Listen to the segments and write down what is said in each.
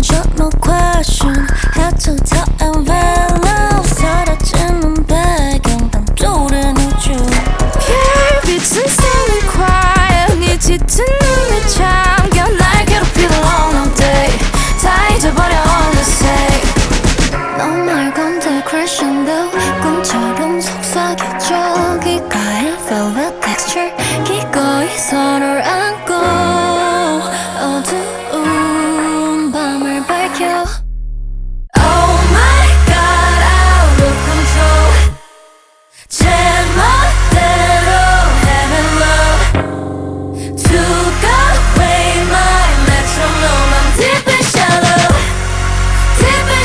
묻어줘 no question. Head to toe and veil 사라지는 배경 밤도는 우주. 별빛은 새는 quiet 네 짙은 눈에 잠겨 날 괴롭히던 long long day 다 잊어버려 어느새. 너 말건데 crescendo 꿈처럼 속삭여줘 귓가에 velvet texture 기꺼이 서로를 안고 어두운 밤을 밝혀. Oh my god out of control 제멋대로 heaven love took away my metronome. I'm deep and shallow deep and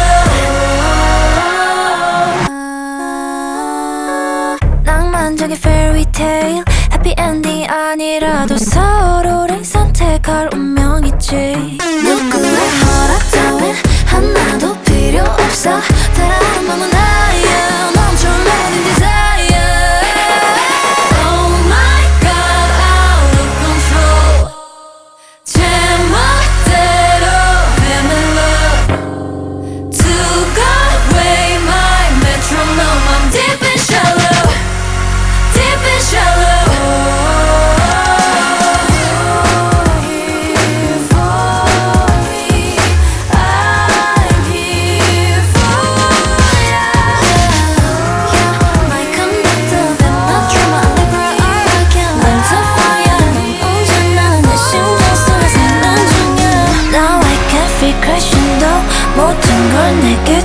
shallow. 낭만적인 fairy tale happy ending 아니라도 서로를 선택할 운명이지. 누구의 허락 따윈 하나도 필요 없어. 다른 맘은 나야 멈춰 모든 desire. Oh my god out of control 제멋대로 heaven love took away my metronome. I'm deep and shallow deep and shallow. 모든 걸 내게